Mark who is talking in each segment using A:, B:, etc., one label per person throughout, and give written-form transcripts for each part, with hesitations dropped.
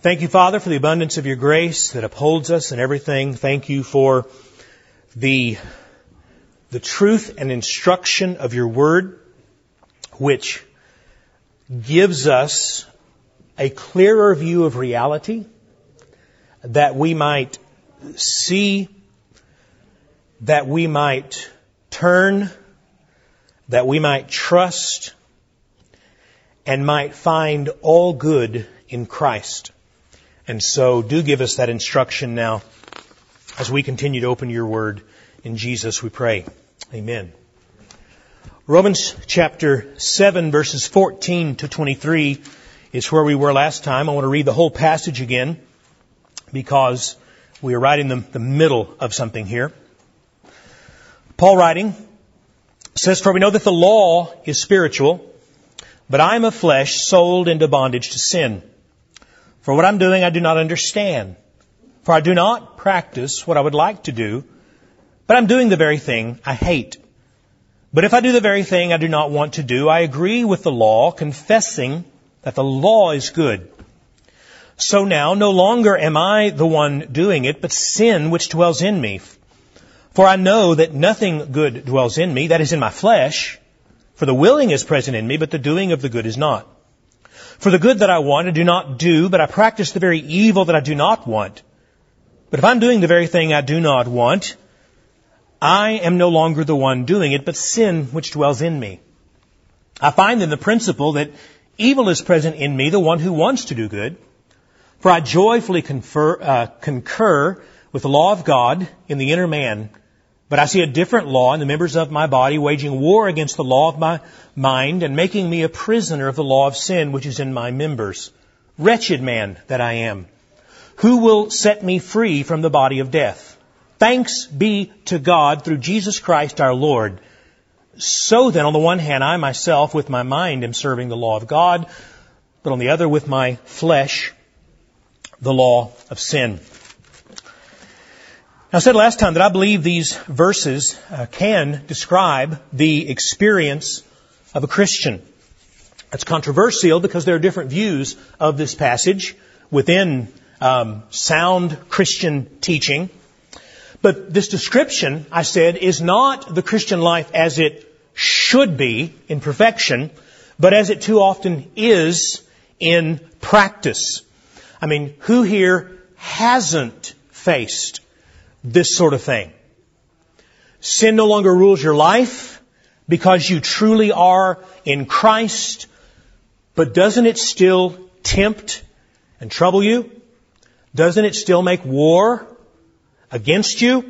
A: Thank you, Father, for the abundance of your grace that upholds us in everything. Thank you for the truth and instruction of your word, which gives us a clearer view of reality, that we might see, that we might turn, that we might trust, and might find all good in Christ. And so do give us that instruction now as we continue to open your word. In Jesus we pray. Amen. Romans chapter 7 verses 14 to 23 is where we were last time. I want to read the whole passage again because we are right in the middle of something here. Paul writing says, "For we know that the law is spiritual, but I am of flesh, sold into bondage to sin. For what I'm doing I do not understand. For I do not practice what I would like to do, but I'm doing the very thing I hate. But if I do the very thing I do not want to do, I agree with the law, confessing that the law is good. So now no longer am I the one doing it, but sin which dwells in me. For I know that nothing good dwells in me, that is in my flesh. For the willing is present in me, but the doing of the good is not. For the good that I want I do not do, but I practice the very evil that I do not want. But if I'm doing the very thing I do not want, I am no longer the one doing it, but sin which dwells in me. I find in the principle that evil is present in me, the one who wants to do good. For I joyfully concur with the law of God in the inner man, but I see a different law in the members of my body, waging war against the law of my mind and making me a prisoner of the law of sin which is in my members. Wretched man that I am! Who will set me free from the body of death? Thanks be to God through Jesus Christ our Lord. So then, on the one hand, I myself with my mind am serving the law of God, but on the other with my flesh, the law of sin." Now, I said last time that I believe these verses can describe the experience of a Christian. It's controversial because there are different views of this passage within sound Christian teaching. But this description, I said, is not the Christian life as it should be in perfection, but as it too often is in practice. I mean, who here hasn't faced this sort of thing? Sin no longer rules your life because you truly are in Christ, but doesn't it still tempt and trouble you? Doesn't it still make war against you?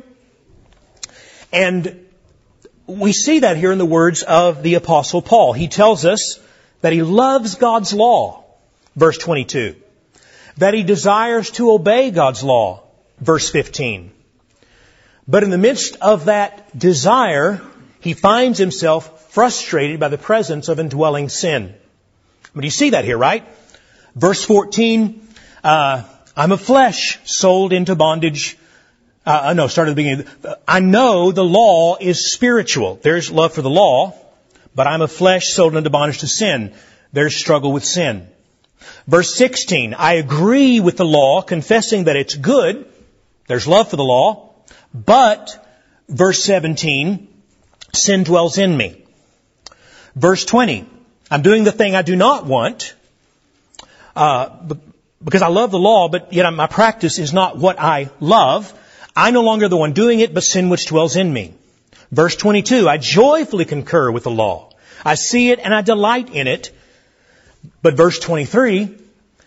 A: And we see that here in the words of the Apostle Paul. He tells us that he loves God's law, verse 22. That he desires to obey God's law, verse 15. But in the midst of that desire, he finds himself frustrated by the presence of indwelling sin. But you see that here, right? Verse 14, I'm of flesh, sold into bondage. Start at the beginning. I know the law is spiritual. There's love for the law, but I'm of flesh, sold into bondage to sin. There's struggle with sin. Verse 16, I agree with the law, confessing that it's good. There's love for the law. But, verse 17, sin dwells in me. Verse 20, I'm doing the thing I do not want, because I love the law, but yet my practice is not what I love. I'm no longer the one doing it, but sin which dwells in me. Verse 22, I joyfully concur with the law. I see it and I delight in it. But verse 23,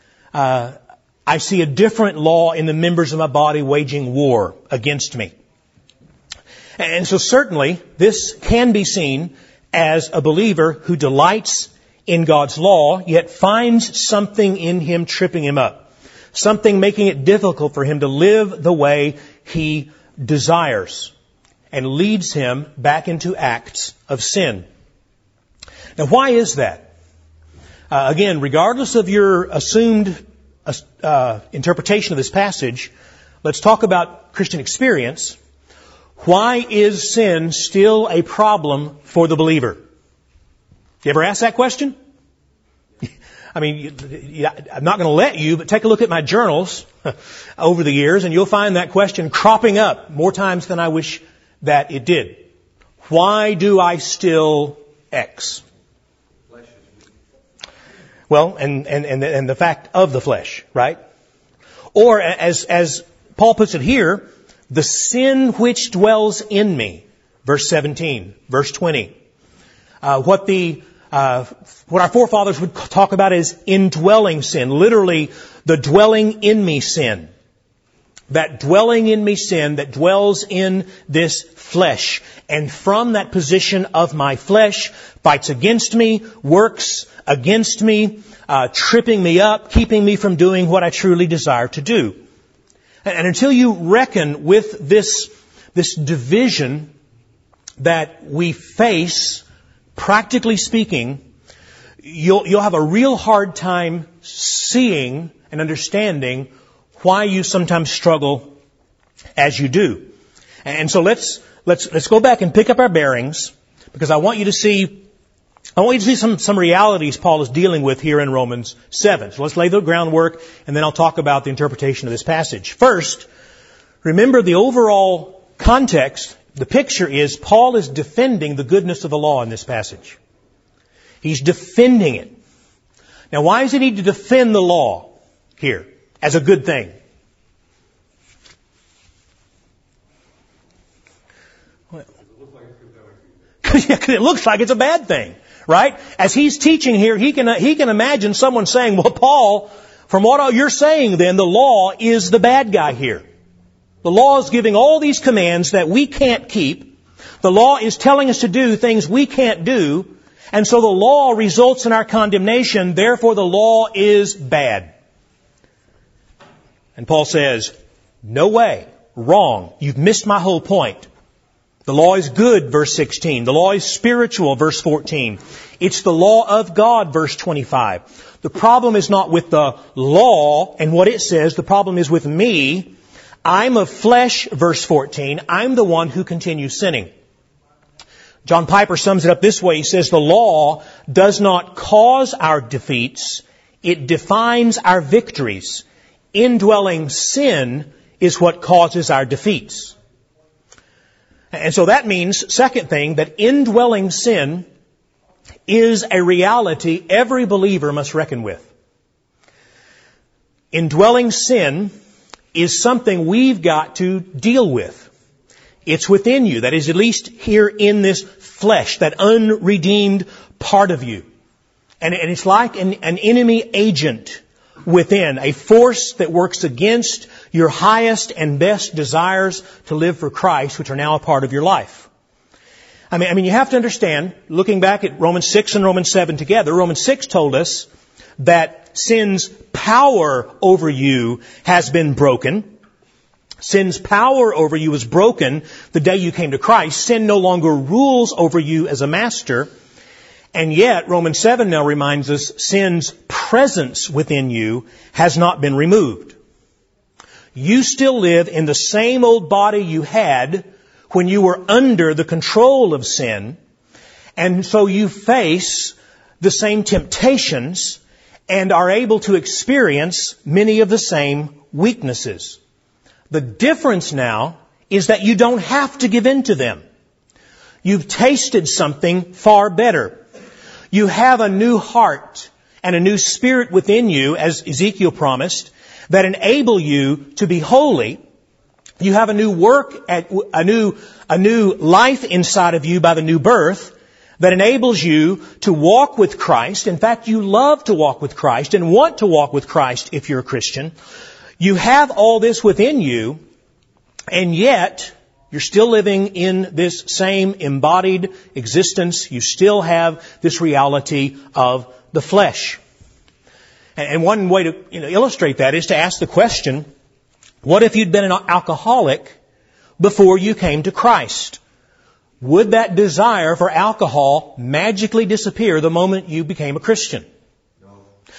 A: I see a different law in the members of my body waging war against me. And so certainly this can be seen as a believer who delights in God's law, yet finds something in him tripping him up. Something making it difficult for him to live the way he desires, and leads him back into acts of sin. Now, why is that? Again, regardless of your assumed interpretation of this passage, let's talk about Christian experience. Why is sin still a problem for the believer? You ever ask that question? I mean, I'm not going to let you, but take a look at my journals over the years, and you'll find that question cropping up more times than I wish that it did. Why do I still X? Well, and the fact of the flesh, right? Or as Paul puts it here, the sin which dwells in me. Verse 17, verse 20. What our forefathers would talk about as indwelling sin. Literally, the dwelling in me sin. That dwelling in me sin that dwells in this flesh. And from that position of my flesh, fights against me, works against me, tripping me up, keeping me from doing what I truly desire to do. And until you reckon with this division that we face, practically speaking, you'll have a real hard time seeing and understanding why you sometimes struggle as you do. And so let's go back and pick up our bearings, because I want you to see some realities Paul is dealing with here in Romans 7. So let's lay the groundwork, and then I'll talk about the interpretation of this passage. First, remember the overall context. The picture is Paul is defending the goodness of the law in this passage. He's defending it. Now, why does he need to defend the law here as a good thing? Because it looks like it's a bad thing, right? As he's teaching here, he can imagine someone saying, well, Paul, from what you're saying then, the law is the bad guy here. The law is giving all these commands that we can't keep. The law is telling us to do things we can't do. And so the law results in our condemnation. Therefore, the law is bad. And Paul says, no way. Wrong. You've missed my whole point. The law is good, verse 16. The law is spiritual, verse 14. It's the law of God, verse 25. The problem is not with the law and what it says. The problem is with me. I'm of flesh, verse 14. I'm the one who continues sinning. John Piper sums it up this way. He says, the law does not cause our defeats. It defines our victories. Indwelling sin is what causes our defeats. And so that means, second thing, that indwelling sin is a reality every believer must reckon with. Indwelling sin is something we've got to deal with. It's within you. That is, at least here in this flesh, that unredeemed part of you. And it's like an enemy agent within, a force that works against your highest and best desires to live for Christ, which are now a part of your life. I mean, you have to understand, looking back at Romans 6 and Romans 7 together, Romans 6 told us that sin's power over you has been broken. Sin's power over you was broken the day you came to Christ. Sin no longer rules over you as a master. And yet, Romans 7 now reminds us, sin's presence within you has not been removed. You still live in the same old body you had when you were under the control of sin. And so you face the same temptations and are able to experience many of the same weaknesses. The difference now is that you don't have to give in to them. You've tasted something far better. You have a new heart and a new spirit within you, as Ezekiel promised, that enable you to be holy. You have a new a new life inside of you by the new birth that enables you to walk with Christ. In fact, you love to walk with Christ and want to walk with Christ if you're a Christian. You have all this within you, and yet you're still living in this same embodied existence. You still have this reality of the flesh. And one way to illustrate that is to ask the question, what if you'd been an alcoholic before you came to Christ? Would that desire for alcohol magically disappear the moment you became a Christian? No.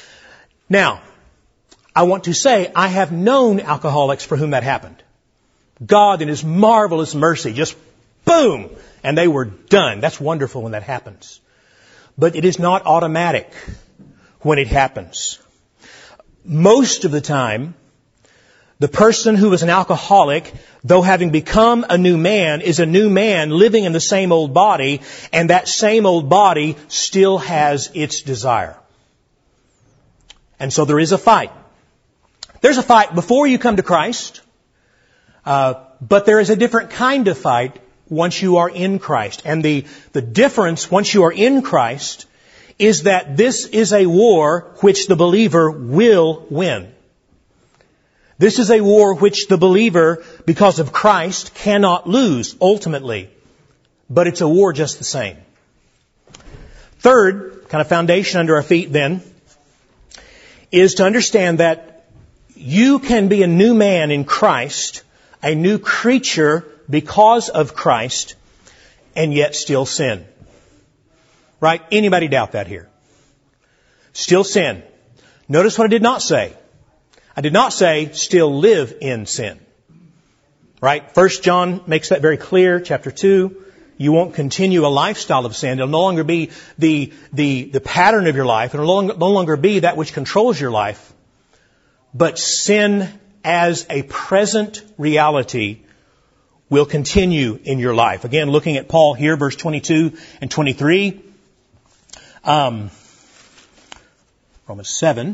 A: Now, I want to say I have known alcoholics for whom that happened. God in His marvelous mercy just boom, and they were done. That's wonderful when that happens. But it is not automatic. when it happens. Most of the time, the person who is an alcoholic, though having become a new man, is a new man living in the same old body, and that same old body still has its desire. And so there is a fight. There's a fight before you come to Christ, but there is a different kind of fight once you are in Christ. And the difference once you are in Christ is that this is a war which the believer will win. This is a war which the believer, because of Christ, cannot lose ultimately. But it's a war just the same. Third kind of foundation under our feet then is to understand that you can be a new man in Christ, a new creature because of Christ, and yet still sin. Right? Anybody doubt that here? Still sin. Notice what I did not say. I did not say still live in sin. Right? 1 John makes that very clear, chapter 2. You won't continue a lifestyle of sin. It'll no longer be the pattern of your life. It'll no longer be that which controls your life. But sin as a present reality will continue in your life. Again, looking at Paul here, verse 22 and 23. Romans 7.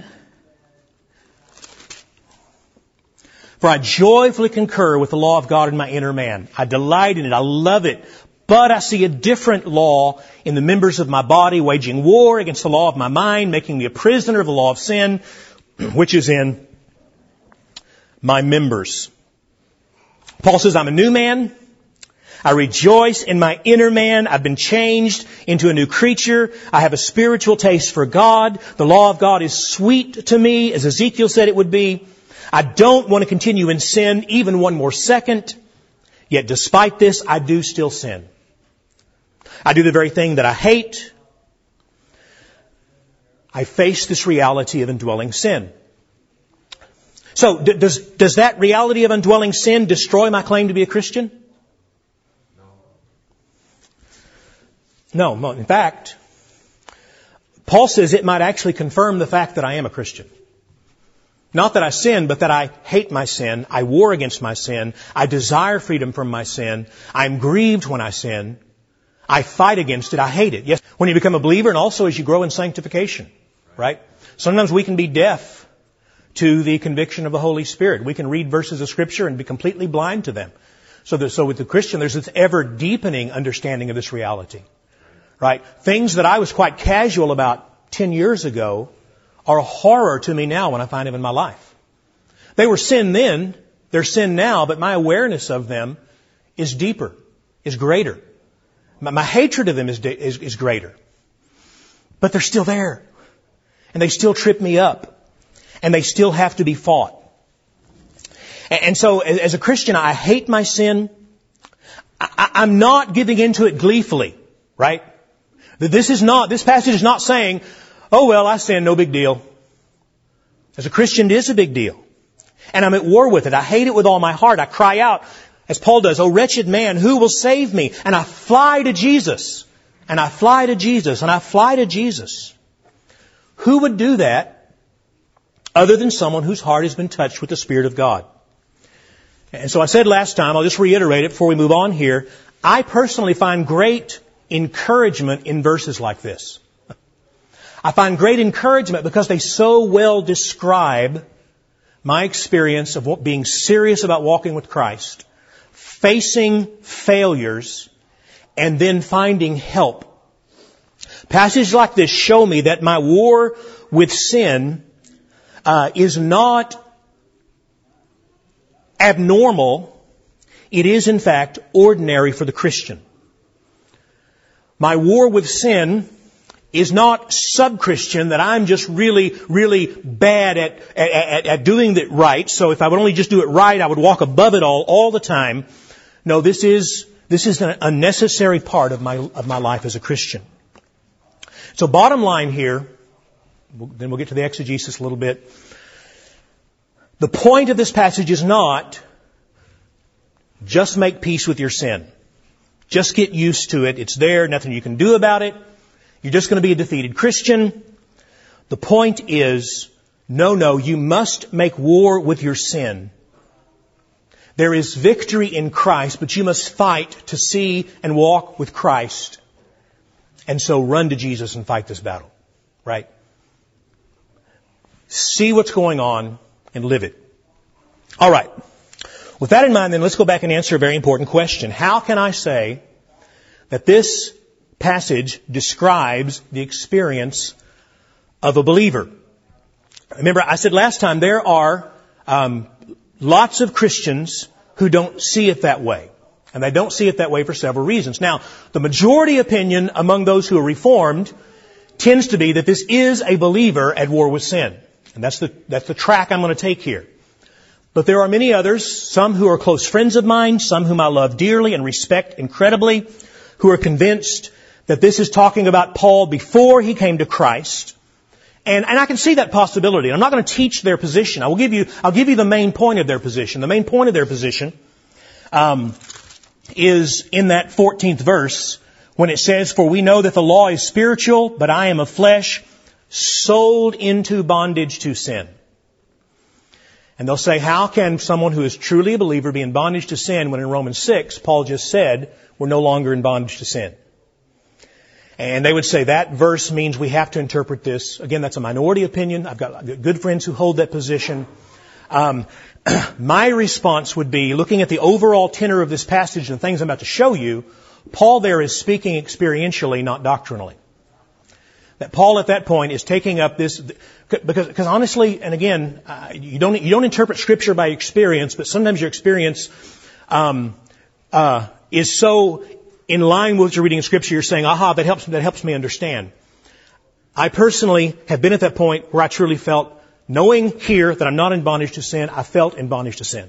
A: For I joyfully concur with the law of God in my inner man. I delight in it. I love it. But I see a different law in the members of my body, waging war against the law of my mind, making me a prisoner of the law of sin, which is in my members. Paul says, I'm a new man. I rejoice in my inner man. I've been changed into a new creature. I have a spiritual taste for God. The law of God is sweet to me, as Ezekiel said it would be. I don't want to continue in sin even one more second. Yet despite this, I do still sin. I do the very thing that I hate. I face this reality of indwelling sin. So, does that reality of indwelling sin destroy my claim to be a Christian? No. In fact, Paul says it might actually confirm the fact that I am a Christian. Not that I sin, but that I hate my sin. I war against my sin. I desire freedom from my sin. I'm grieved when I sin. I fight against it. I hate it. Yes, when you become a believer and also as you grow in sanctification, right? Sometimes we can be deaf to the conviction of the Holy Spirit. We can read verses of Scripture and be completely blind to them. So with the Christian, there's this ever-deepening understanding of this reality, right? Things that I was quite casual about 10 years ago are a horror to me now when I find them in my life. They were sin then, they're sin now, but my awareness of them is deeper, is greater. My hatred of them is greater. But they're still there. And they still trip me up. And they still have to be fought. And so as a Christian, I hate my sin. I'm not giving into it gleefully, right? This passage is not saying, oh well, I sin, no big deal. As a Christian, it is a big deal. And I'm at war with it. I hate it with all my heart. I cry out, as Paul does, oh wretched man, who will save me? And I fly to Jesus. And I fly to Jesus. And I fly to Jesus. Who would do that other than someone whose heart has been touched with the Spirit of God? And so I said last time, I'll just reiterate it before we move on here, I personally find great encouragement in verses like this. I find great encouragement because they so well describe my experience of being serious about walking with Christ, facing failures, and then finding help. Passages like this show me that my war with sin is not abnormal. It is, in fact, ordinary for the Christian. My war with sin is not sub-Christian, that I'm just really, really bad at doing it right. So if I would only just do it right, I would walk above it all the time. No, this is a necessary part of my life as a Christian. So bottom line here, then we'll get to the exegesis a little bit. The point of this passage is not just make peace with your sin. Just get used to it. It's there. Nothing you can do about it. You're just going to be a defeated Christian. The point is, no, you must make war with your sin. There is victory in Christ, but you must fight to see and walk with Christ. And so run to Jesus and fight this battle. Right? See what's going on and live it. All right. With that in mind, then, let's go back and answer a very important question. How can I say that this passage describes the experience of a believer? Remember, I said last time there are lots of Christians who don't see it that way. And they don't see it that way for several reasons. Now, the majority opinion among those who are Reformed tends to be that this is a believer at war with sin. And that's the track I'm going to take here. But there are many others, some who are close friends of mine, some whom I love dearly and respect incredibly, who are convinced that this is talking about Paul before he came to Christ. And I can see that possibility. I'm not going to teach their position. I'll give you the main point of their position. The main point of their position is in that 14th verse when it says, "For we know that the law is spiritual, but I am of flesh, sold into bondage to sin." And they'll say, how can someone who is truly a believer be in bondage to sin when in Romans 6, Paul just said, we're no longer in bondage to sin? And they would say that verse means we have to interpret this. Again, that's a minority opinion. I've got good friends who hold that position. My response would be, looking at the overall tenor of this passage and the things I'm about to show you, Paul there is speaking experientially, not doctrinally. That Paul at that point is taking up this, because honestly, and again, you don't interpret Scripture by experience, but sometimes your experience is so in line with what you're reading in Scripture, you're saying, aha, that helps me understand. I personally have been at that point where I truly felt, knowing here that I'm not in bondage to sin, I felt in bondage to sin.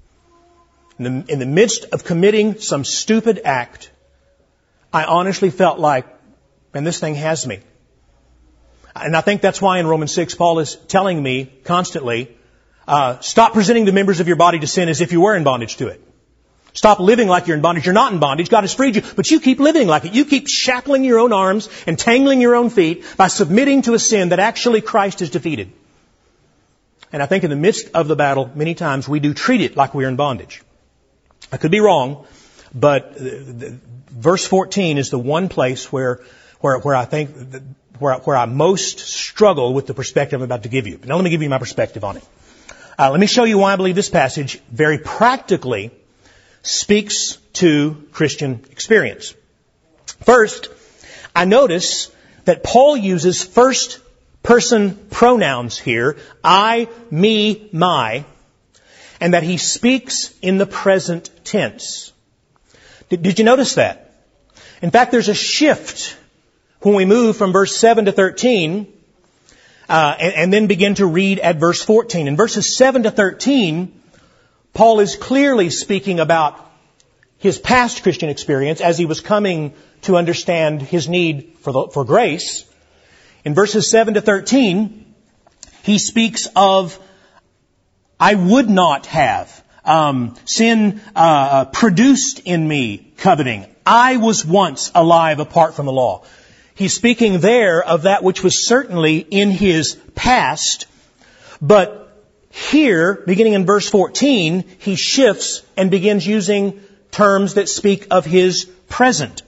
A: In the midst of committing some stupid act, I honestly felt like, man, this thing has me. And I think that's why in Romans 6, Paul is telling me constantly, stop presenting the members of your body to sin as if you were in bondage to it. Stop living like you're in bondage. You're not in bondage. God has freed you, but you keep living like it. You keep shackling your own arms and tangling your own feet by submitting to a sin that actually Christ has defeated. And I think in the midst of the battle, many times we do treat it like we're in bondage. I could be wrong, but verse 14 is the one place where I think where I most struggle with the perspective I'm about to give you. Now let me give you my perspective on it. Let me show you why I believe this passage very practically speaks to Christian experience. First, I notice that Paul uses first person pronouns here, I, me, my, and that he speaks in the present tense. Did you notice that? In fact, there's a shift when we move from verse 7 to 13, and then begin to read at verse 14. In verses 7 to 13, Paul is clearly speaking about his past Christian experience as he was coming to understand his need for grace. In verses 7 to 13, he speaks of, I would not have. Sin produced in me coveting. I was once alive apart from the law. He's speaking there of that which was certainly in his past, but here, beginning in verse 14, he shifts and begins using terms that speak of his present.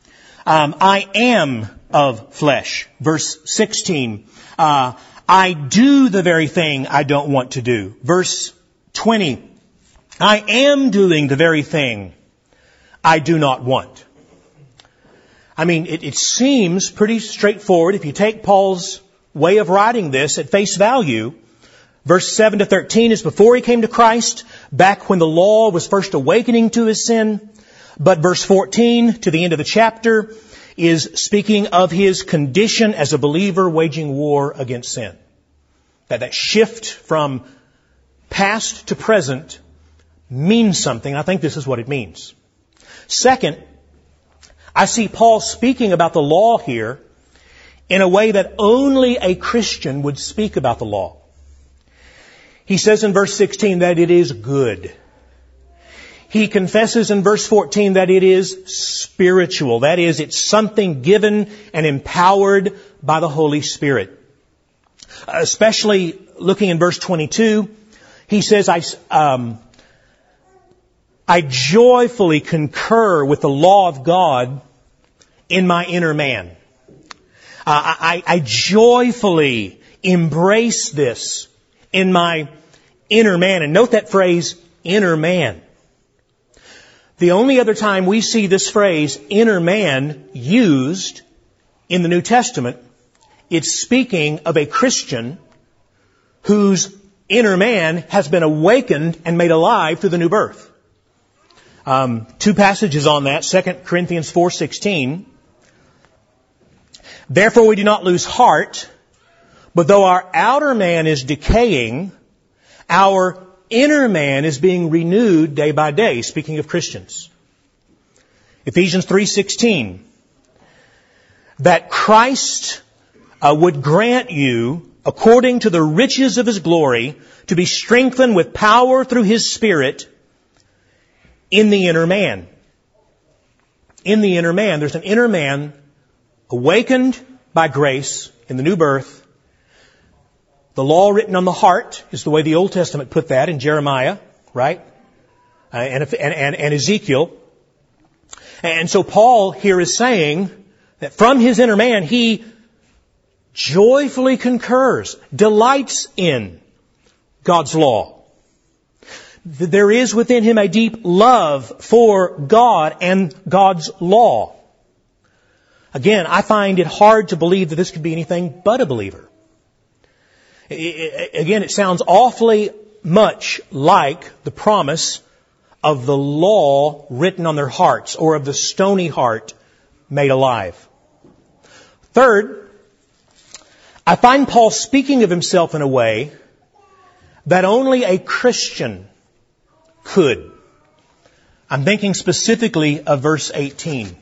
A: I am of flesh. Verse 16, I do the very thing I don't want to do. Verse 20, I am doing the very thing I do not want. I mean, it seems pretty straightforward if you take Paul's way of writing this at face value. Verse 7 to 13 is before he came to Christ, back when the law was first awakening to his sin. But verse 14 to the end of the chapter is speaking of his condition as a believer waging war against sin. That shift from past to present means something. I think this is what it means. Second, I see Paul speaking about the law here in a way that only a Christian would speak about the law. He says in verse 16 that it is good. He confesses in verse 14 that it is spiritual. That is, it's something given and empowered by the Holy Spirit. Especially looking in verse 22, he says, I joyfully concur with the law of God in my inner man. I joyfully embrace this in my inner man. And note that phrase, inner man. The only other time we see this phrase, inner man, used in the New Testament, it's speaking of a Christian whose inner man has been awakened and made alive through the new birth. Two passages on that. 2 Corinthians 4:16. Therefore we do not lose heart, but though our outer man is decaying, our inner man is being renewed day by day. Speaking of Christians. Ephesians 3:16. That Christ would grant you, according to the riches of His glory, to be strengthened with power through His Spirit in the inner man. In the inner man. There's an inner man awakened by grace in the new birth. The law written on the heart is the way the Old Testament put that in Jeremiah, right? And Ezekiel. And so Paul here is saying that from his inner man, he joyfully concurs, delights in God's law. There is within him a deep love for God and God's law. Again, I find it hard to believe that this could be anything but a believer. Again, it sounds awfully much like the promise of the law written on their hearts, or of the stony heart made alive. Third, I find Paul speaking of himself in a way that only a Christian could. I'm thinking specifically of verse 18.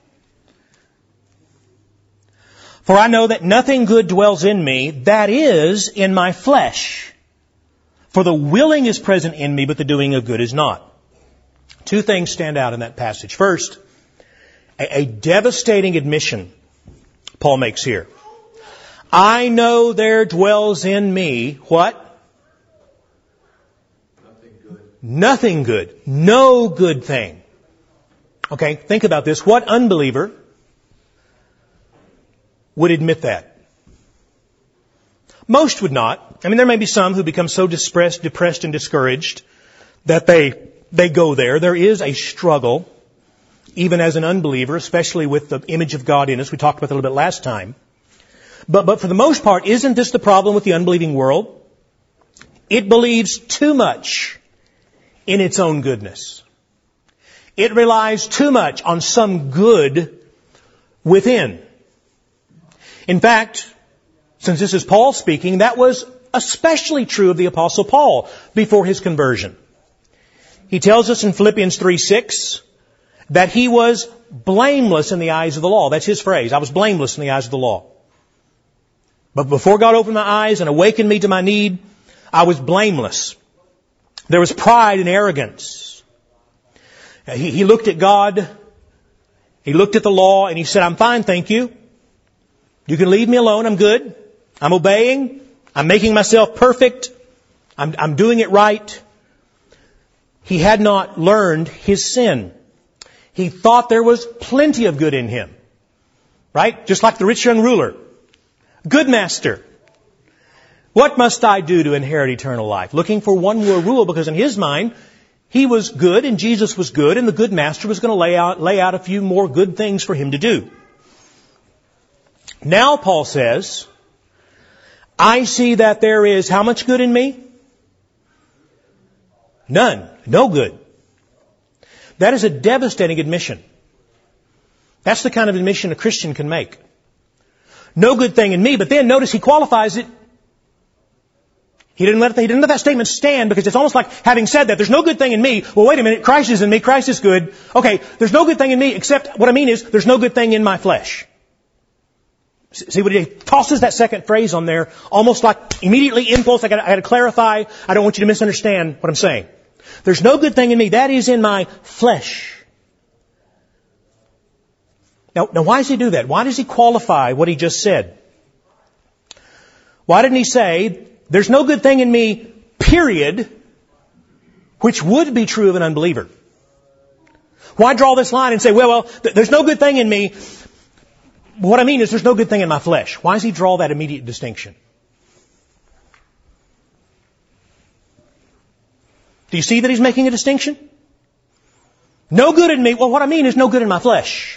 A: For I know that nothing good dwells in me, that is, in my flesh. For the willing is present in me, but the doing of good is not. Two things stand out in that passage. First, a devastating admission Paul makes here. I know there dwells in me, what? Nothing good. No good thing. Okay, think about this. What unbeliever would admit that? Most would not. I mean, there may be some who become so depressed and discouraged that they go there. There is a struggle, even as an unbeliever, especially with the image of God in us. We talked about that a little bit last time. But for the most part, isn't this the problem with the unbelieving world? It believes too much in its own goodness. It relies too much on some good within. In fact, since this is Paul speaking, that was especially true of the Apostle Paul before his conversion. He tells us in Philippians 3:6 that he was blameless in the eyes of the law. That's his phrase. I was blameless in the eyes of the law. But before God opened my eyes and awakened me to my need, I was blameless. There was pride and arrogance. He looked at God, he looked at the law, and he said, I'm fine, thank you. You can leave me alone, I'm good. I'm obeying. I'm making myself perfect. I'm doing it right. He had not learned his sin. He thought there was plenty of good in him. Right? Just like the rich young ruler. Good master. What must I do to inherit eternal life? Looking for one more rule, because in his mind, he was good and Jesus was good, and the good master was going to lay out a few more good things for him to do. Now Paul says, I see that there is how much good in me? None. No good. That is a devastating admission. That's the kind of admission a Christian can make. No good thing in me, but then notice he qualifies it. He didn't let that statement stand, because it's almost like having said that, there's no good thing in me. Well, wait a minute, Christ is in me, Christ is good. Okay, there's no good thing in me, except what I mean is, there's no good thing in my flesh. See what he tosses that second phrase on there, almost like immediately impulse, I got to clarify, I don't want you to misunderstand what I'm saying. There's no good thing in me, that is in my flesh. Now why does he do that? Why does he qualify what he just said? Why didn't He say, there's no good thing in me, period, which would be true of an unbeliever? Why draw this line and say, well, there's no good thing in me. What I mean is there's no good thing in my flesh. Why does He draw that immediate distinction? Do you see that He's making a distinction? No good in me. Well, what I mean is no good in my flesh.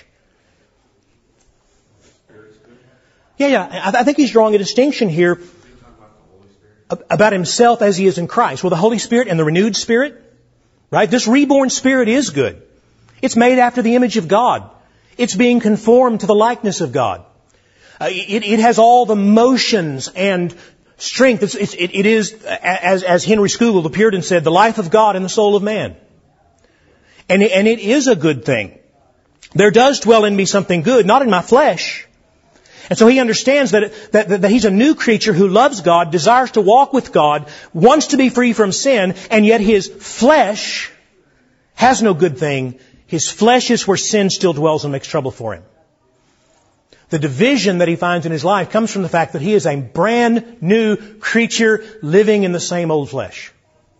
A: Yeah. I think He's drawing a distinction here about Himself as He is in Christ. Well, the Holy Spirit and the renewed Spirit, right? This reborn Spirit is good. It's made after the image of God. It's being conformed to the likeness of God. It has all the motions and strength. It is, as Henry Scougal, the Puritan, said, the life of God in the soul of man. And it is a good thing. There does dwell in me something good, not in my flesh. And so he understands that he's a new creature who loves God, desires to walk with God, wants to be free from sin, and yet his flesh has no good thing. His flesh is where sin still dwells and makes trouble for him. The division that he finds in his life comes from the fact that he is a brand new creature living in the same old flesh.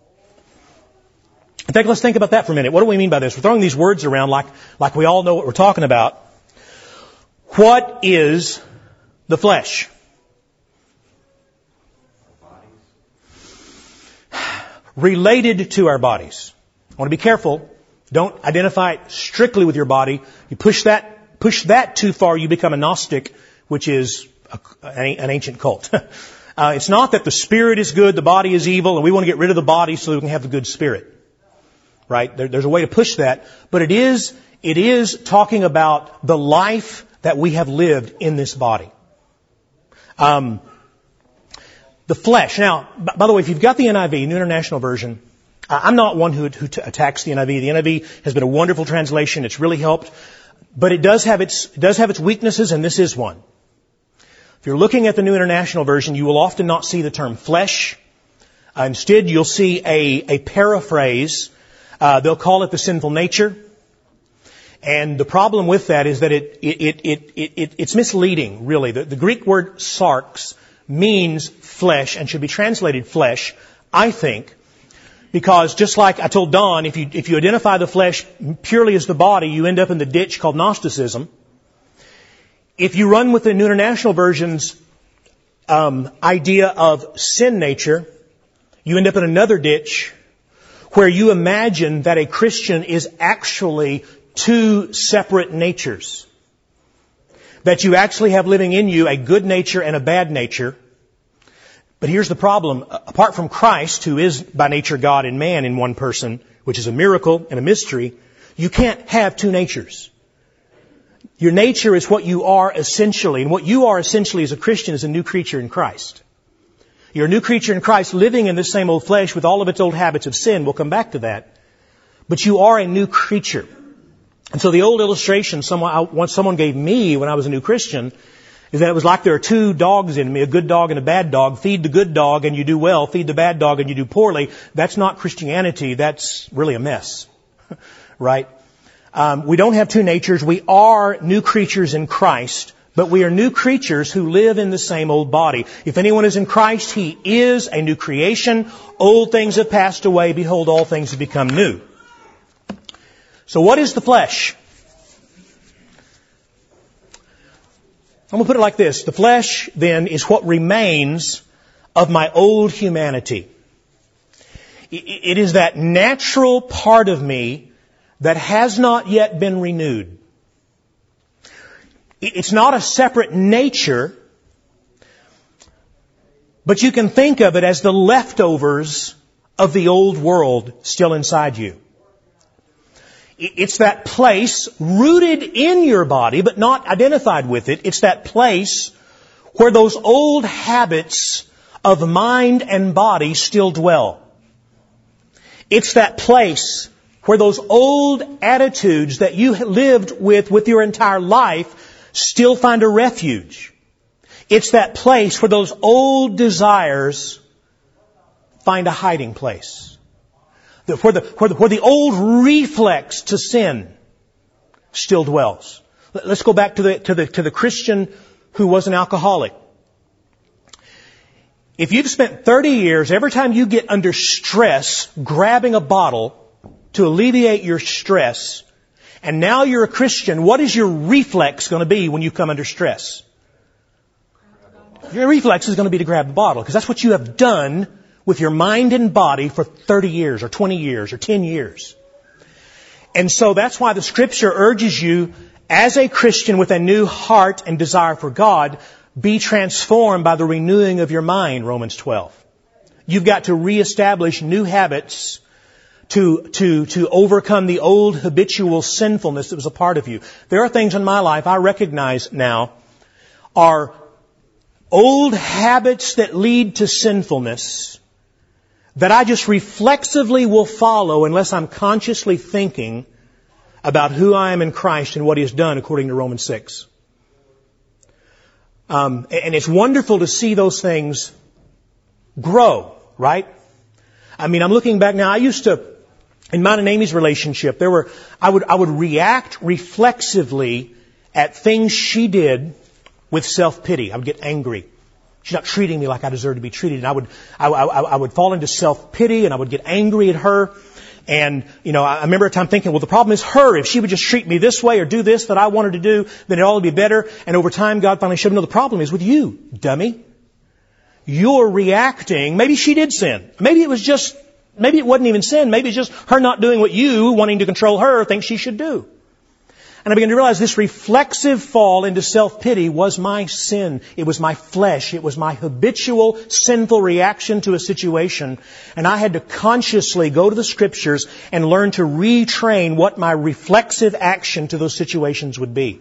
A: In fact, let's think about that for a minute. What do we mean by this? We're throwing these words around like we all know what we're talking about. What is the flesh? Related to our bodies. I want to be careful. Don't identify it strictly with your body. You push that too far, you become a Gnostic, which is an ancient cult. It's not that the spirit is good, the body is evil, and we want to get rid of the body so we can have the good spirit. Right? There's a way to push that, but it is talking about the life that we have lived in this body. The flesh. Now, by the way, if you've got the NIV, New International Version, I'm not one who attacks the NIV. The NIV has been a wonderful translation. It's really helped. But it does have its weaknesses, and this is one. If you're looking at the New International Version, you will often not see the term flesh. Instead, you'll see a paraphrase. They'll call it the sinful nature. And the problem with that is that it's misleading, really. The Greek word sarx means flesh and should be translated flesh, I think. Because just like I told Don, if you identify the flesh purely as the body, you end up in the ditch called Gnosticism. If you run with the New International Version's idea of sin nature, you end up in another ditch where you imagine that a Christian is actually two separate natures. That you actually have living in you a good nature and a bad nature. But here's the problem. Apart from Christ, who is by nature God and man in one person, which is a miracle and a mystery, you can't have two natures. Your nature is what you are essentially. And what you are essentially as a Christian is a new creature in Christ. You're a new creature in Christ living in this same old flesh with all of its old habits of sin. We'll come back to that. But you are a new creature. And so the old illustration someone gave me when I was a new Christian is that it was like there are two dogs in me, a good dog and a bad dog. Feed the good dog and you do well. Feed the bad dog and you do poorly. That's not Christianity. That's really a mess. Right? We don't have two natures. We are new creatures in Christ, but we are new creatures who live in the same old body. If anyone is in Christ, he is a new creation. Old things have passed away. Behold, all things have become new. So what is the flesh? I'm going to put it like this. The flesh, then, is what remains of my old humanity. It is that natural part of me that has not yet been renewed. It's not a separate nature, but you can think of it as the leftovers of the old world still inside you. It's that place rooted in your body, but not identified with it. It's that place where those old habits of mind and body still dwell. It's that place where those old attitudes that you lived with your entire life still find a refuge. It's that place where those old desires find a hiding place. Where the old reflex to sin still dwells. Let's go back to the Christian who was an alcoholic. If you've spent 30 years, every time you get under stress, grabbing a bottle to alleviate your stress, and now you're a Christian, what is your reflex going to be when you come under stress? Your reflex is going to be to grab the bottle, because that's what you have done with your mind and body for 30 years or 20 years or 10 years. And so that's why the Scripture urges you, as a Christian with a new heart and desire for God, be transformed by the renewing of your mind, Romans 12. You've got to reestablish new habits to overcome the old habitual sinfulness that was a part of you. There are things in my life I recognize now are old habits that lead to sinfulness that I just reflexively will follow unless I'm consciously thinking about who I am in Christ and what He has done according to Romans 6. And it's wonderful to see those things grow, right? I mean, I'm looking back now. I used to, in mine and Amy's relationship, I would react reflexively at things she did with self-pity. I would get angry. She's not treating me like I deserve to be treated. And I would fall into self-pity and I would get angry at her. And, I remember a time thinking, well, the problem is her. If she would just treat me this way or do this that I wanted to do, then it all would be better. And over time, God finally showed me, no, the problem is with you, dummy. You're reacting. Maybe she did sin. Maybe it wasn't even sin. Maybe it's just her not doing what you, wanting to control her, think she should do. And I began to realize this reflexive fall into self-pity was my sin. It was my flesh. It was my habitual sinful reaction to a situation. And I had to consciously go to the Scriptures and learn to retrain what my reflexive action to those situations would be.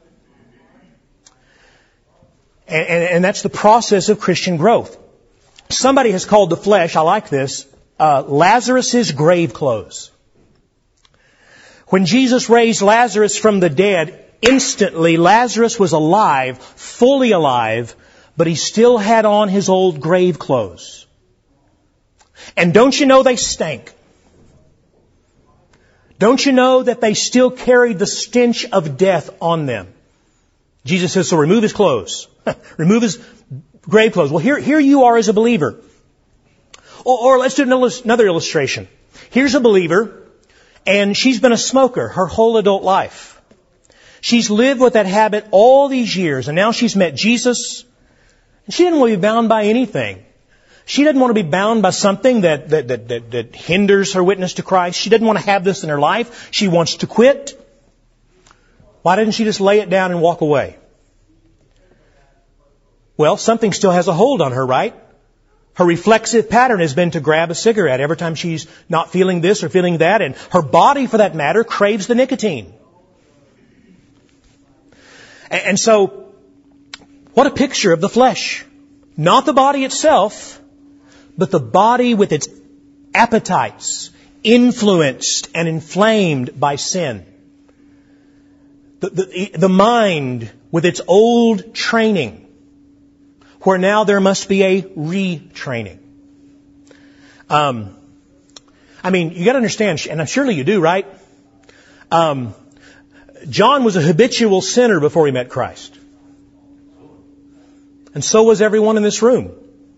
A: And that's the process of Christian growth. Somebody has called the flesh, I like this, Lazarus' grave clothes. When Jesus raised Lazarus from the dead, instantly Lazarus was alive, fully alive, but he still had on his old grave clothes. And don't you know they stank? Don't you know that they still carried the stench of death on them? Jesus says, so remove his clothes. Remove his grave clothes. Well, here you are as a believer. Or let's do another illustration. Here's a believer, and she's been a smoker her whole adult life. She's lived with that habit all these years, and now she's met Jesus, and she doesn't want to be bound by anything. She doesn't want to be bound by something that hinders her witness to Christ. She doesn't want to have this in her life. She wants to quit. Why didn't she just lay it down and walk away? Well, something still has a hold on her, right? Her reflexive pattern has been to grab a cigarette every time she's not feeling this or feeling that, and her body, for that matter, craves the nicotine. And so, what a picture of the flesh. Not the body itself, but the body with its appetites, influenced and inflamed by sin. The mind with its old training, where now there must be a retraining. You got to understand, and surely you do, right? John was a habitual sinner before he met Christ. And so was everyone in this room.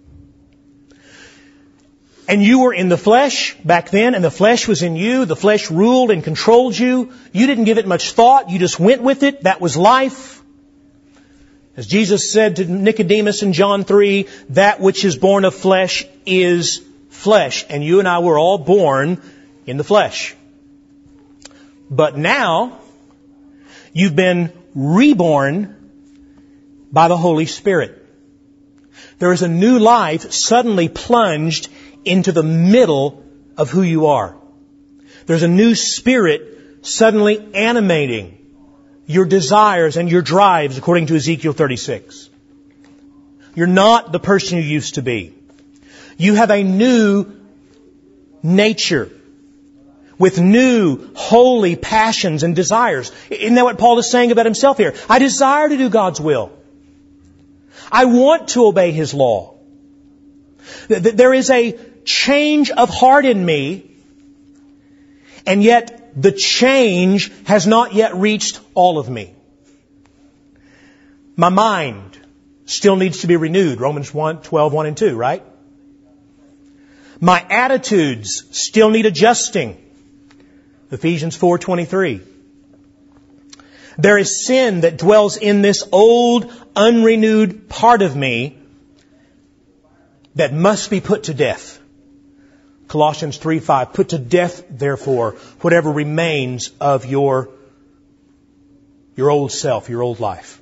A: And you were in the flesh back then, and the flesh was in you. The flesh ruled and controlled you. You didn't give it much thought. You just went with it. That was life. As Jesus said to Nicodemus in John 3, that which is born of flesh is flesh. And you and I were all born in the flesh. But now, you've been reborn by the Holy Spirit. There is a new life suddenly plunged into the middle of who you are. There's a new spirit suddenly animating your desires and your drives, according to Ezekiel 36. You're not the person you used to be. You have a new nature with new holy passions and desires. Isn't that what Paul is saying about himself here? I desire to do God's will. I want to obey His law. There is a change of heart in me, and yet the change has not yet reached all of me. My mind, still needs to be renewed. Romans 12, 1 and 2, right? My attitudes still need adjusting. Ephesians 4:23. There is sin that dwells in this old, unrenewed part of me that must be put to death. Colossians 3:5. Put to death, therefore, whatever remains of your old self, your old life.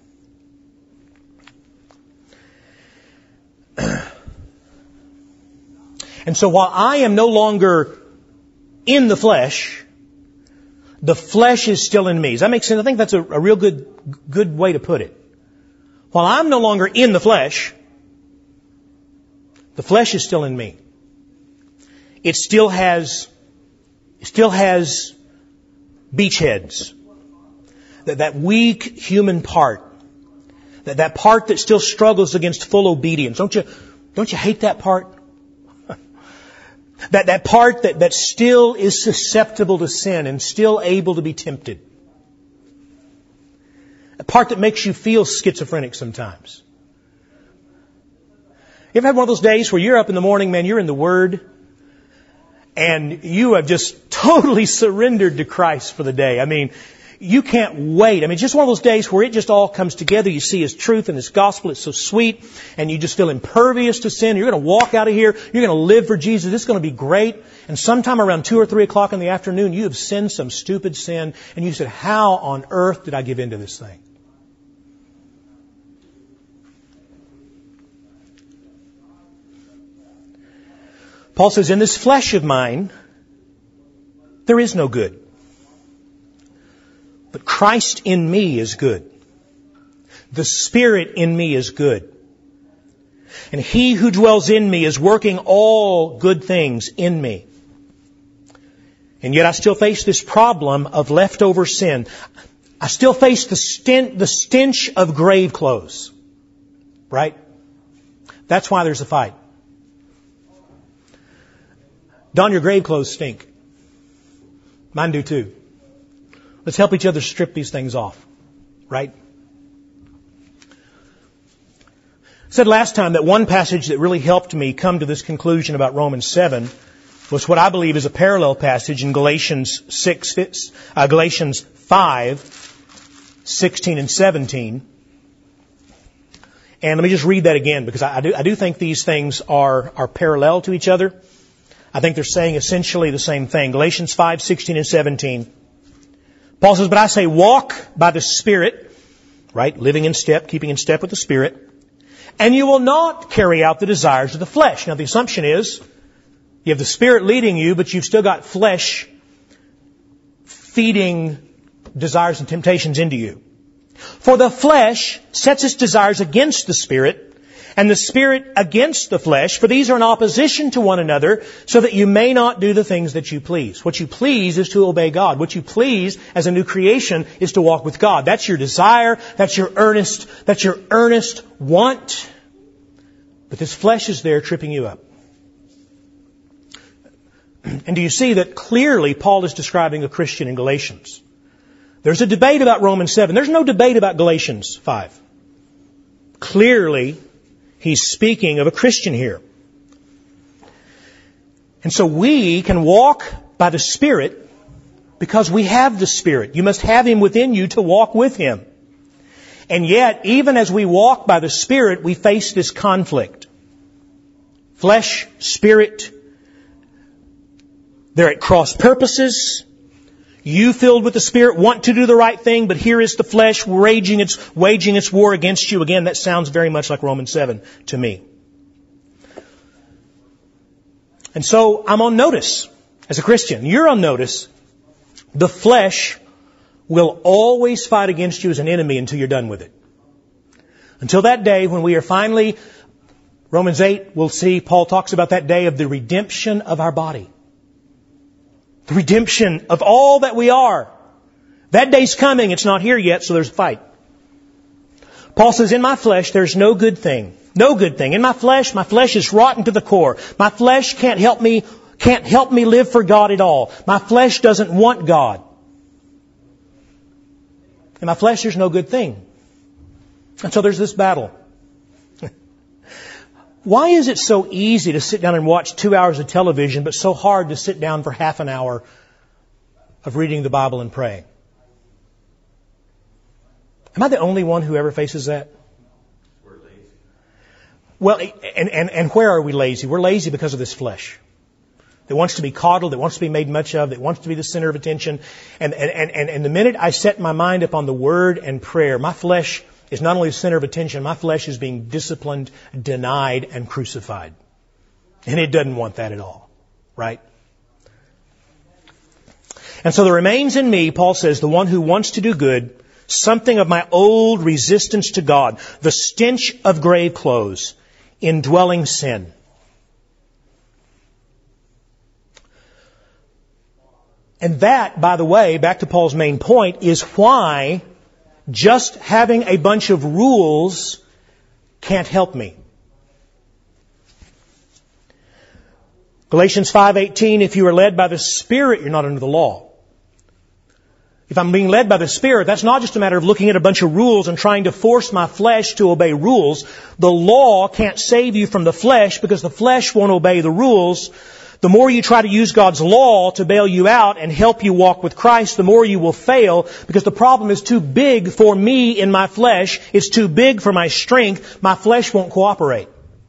A: And so while I am no longer in the flesh is still in me. Does that make sense? I think that's a real good way to put it. While I'm no longer in the flesh is still in me. It still has beachheads. That weak human part. That part that still struggles against full obedience. Don't you hate that part? That part that still is susceptible to sin and still able to be tempted. A part that makes you feel schizophrenic sometimes. You ever had one of those days where you're up in the morning, man, you're in the Word, and you have just totally surrendered to Christ for the day. I mean, you can't wait. I mean, it's just one of those days where it just all comes together. You see His truth and His gospel. It's so sweet. And you just feel impervious to sin. You're going to walk out of here. You're going to live for Jesus. It's going to be great. And sometime around 2 or 3 o'clock in the afternoon, you have sinned some stupid sin. And you said, how on earth did I give in to this thing? Paul says, in this flesh of mine, there is no good. But Christ in me is good. The Spirit in me is good. And He who dwells in me is working all good things in me. And yet I still face this problem of leftover sin. I still face the stench of grave clothes. Right? That's why there's a fight. Don, your grave clothes stink. Mine do too. Let's help each other strip these things off. Right? I said last time that one passage that really helped me come to this conclusion about Romans 7 was what I believe is a parallel passage in Galatians 5, 16 and 17. And let me just read that again, because I do think these things are parallel to each other. I think they're saying essentially the same thing. Galatians 5, 16 and 17. Paul says, but I say walk by the Spirit, right? Living in step, keeping in step with the Spirit. And you will not carry out the desires of the flesh. Now the assumption is, you have the Spirit leading you, but you've still got flesh feeding desires and temptations into you. For the flesh sets its desires against the Spirit, and the Spirit against the flesh, for these are in opposition to one another, so that you may not do the things that you please. What you please is to obey God. What you please as a new creation is to walk with God. That's your desire. That's your earnest want. But this flesh is there tripping you up. And do you see that clearly Paul is describing a Christian in Galatians? There's a debate about Romans 7. There's no debate about Galatians 5. Clearly, he's speaking of a Christian here. And so we can walk by the Spirit because we have the Spirit. You must have Him within you to walk with Him. And yet, even as we walk by the Spirit, we face this conflict. Flesh, Spirit, they're at cross purposes. You filled with the Spirit want to do the right thing, but here is the flesh waging its war against you. Again, that sounds very much like Romans 7 to me. And so I'm on notice as a Christian. You're on notice. The flesh will always fight against you as an enemy until you're done with it. Until that day when we are finally, Romans 8, we'll see, Paul talks about that day of the redemption of our body. The redemption of all that we are. That day's coming. It's not here yet, so there's a fight. Paul says, in my flesh, there's no good thing. No good thing. In my flesh is rotten to the core. My flesh can't help me live for God at all. My flesh doesn't want God. In my flesh, there's no good thing. And so there's this battle. Why is it so easy to sit down and watch 2 hours of television, but so hard to sit down for half an hour of reading the Bible and praying? Am I the only one who ever faces that?
B: We're lazy.
A: Well, and where are we lazy? We're lazy because of this flesh that wants to be coddled, that wants to be made much of, that wants to be the center of attention. And the minute I set my mind upon the Word and prayer, my flesh is not only the center of attention, my flesh is being disciplined, denied, and crucified. And it doesn't want that at all, right? And so there remains in me, Paul says, the one who wants to do good, something of my old resistance to God, the stench of grave clothes, indwelling sin. And that, by the way, back to Paul's main point, is why just having a bunch of rules can't help me. Galatians 5:18, if you are led by the Spirit, you're not under the law. If I'm being led by the Spirit, that's not just a matter of looking at a bunch of rules and trying to force my flesh to obey rules. The law can't save you from the flesh because the flesh won't obey the rules. The more you try to use God's law to bail you out and help you walk with Christ, the more you will fail because the problem is too big for me in my flesh. It's too big for my strength. My flesh won't cooperate.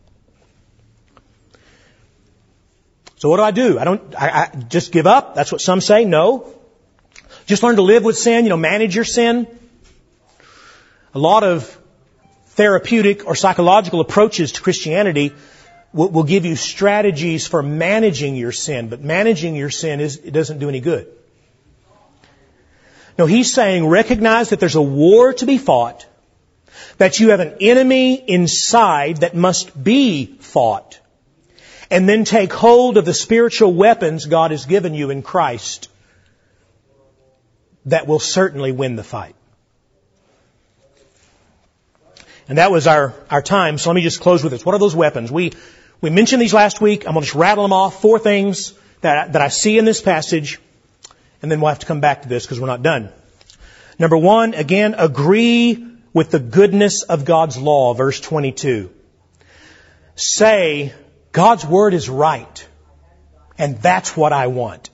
A: So what do? I just give up? That's what some say. No. Just learn to live with sin, manage your sin. A lot of therapeutic or psychological approaches to Christianity will give you strategies for managing your sin, but managing your sin it doesn't do any good. No, he's saying recognize that there's a war to be fought, that you have an enemy inside that must be fought, and then take hold of the spiritual weapons God has given you in Christ that will certainly win the fight. And that was our time, so let me just close with this. What are those weapons? We mentioned these last week. I'm going to just rattle them off. 4 things that I see in this passage, and then we'll have to come back to this because we're not done. Number 1, again, agree with the goodness of God's law, verse 22. Say, God's Word is right, and that's what I want.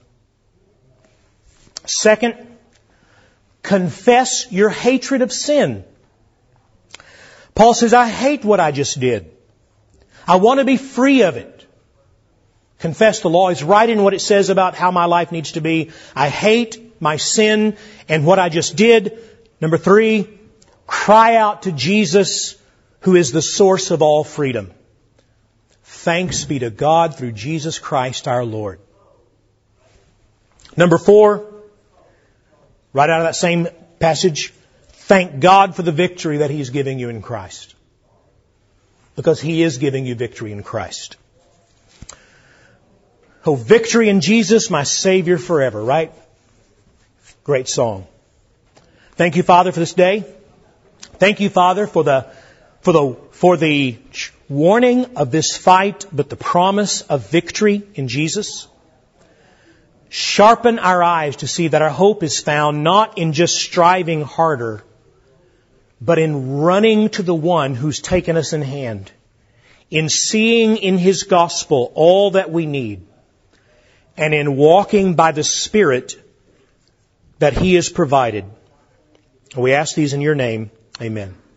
A: Second, confess your hatred of sin. Paul says, I hate what I just did. I want to be free of it. Confess the law is right in what it says about how my life needs to be. I hate my sin and what I just did. Number 3, cry out to Jesus, who is the source of all freedom. Thanks be to God through Jesus Christ our Lord. Number 4, right out of that same passage, thank God for the victory that He's giving you in Christ. Because He is giving you victory in Christ. Oh, victory in Jesus, my Savior forever, right? Great song. Thank you, Father, for this day. Thank you, Father, for the warning of this fight, but the promise of victory in Jesus. Sharpen our eyes to see that our hope is found not in just striving harder, but in running to the one who's taken us in hand, in seeing in His gospel all that we need, and in walking by the Spirit that He has provided. We ask these in your name. Amen.